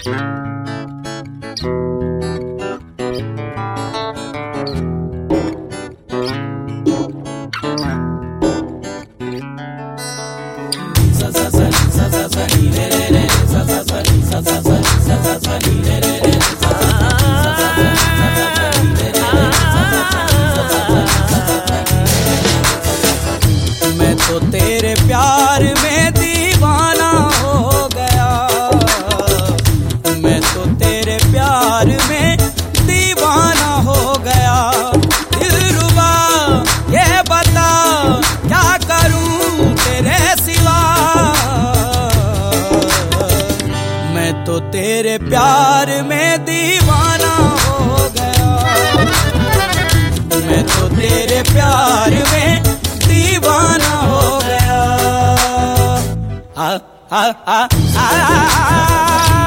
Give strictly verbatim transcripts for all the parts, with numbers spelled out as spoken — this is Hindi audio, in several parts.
मैं तो तेरे प्यार में दीवाना हो गया, मैं तो तेरे प्यार में दीवाना हो गया। दिलरुबा ये बता क्या करूं तेरे सिवा, मैं तो तेरे प्यार में दीवाना हो गया, मैं तो तेरे प्यार में दीवाना हो गया। आ आ आ आ, आ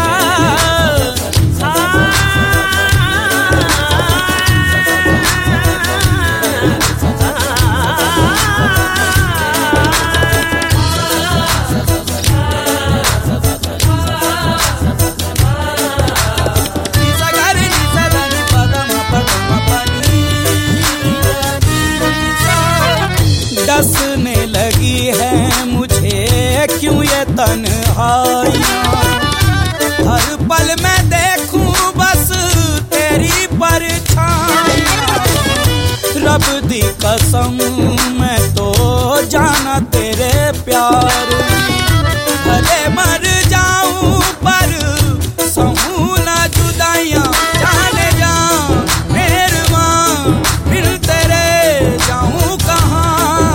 डसने लगी है मुझे क्यों ये तन्हाइयाँ, हर पल मैं देखूं बस तेरी परछाइयाँ। रब दी कसम मैं तो जाना तेरे प्यार में, भले मर जाऊं पर सहूं ना जुदाइयाँ। जाने जा मेहरबान फिर तेरे जाऊं कहाँ,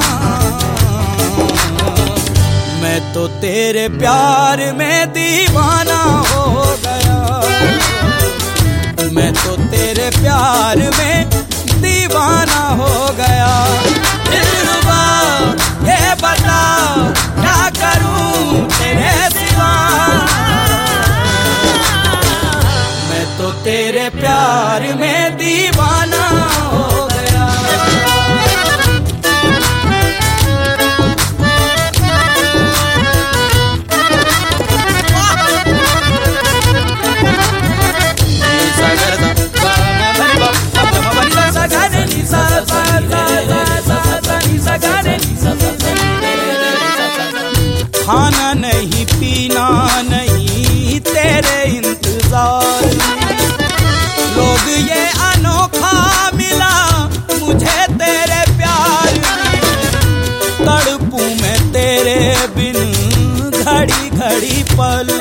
मैं तो तेरे प्यार में दीवाना हो गया, मैं तो तेरे प्यार में दीवाना हो गया। दिलरुबा ये बता क्या करूं तेरे सिवा, मैं तो तेरे प्यार में दीवाना हो गया। खाना नहीं पीना नहीं तेरे इंतजार में, लोग ये अनोखा मिला मुझे तेरे प्यार में। तड़पूं मैं तेरे बिन घड़ी घड़ी पल,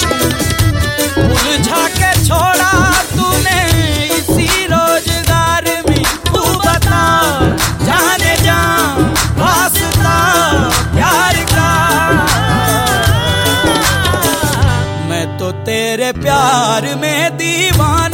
उलझा के छोड़ा तूने इसी रोजगार में। तू बता जाने जा वास्ता प्यार का, मैं तो तेरे प्यार में दीवाना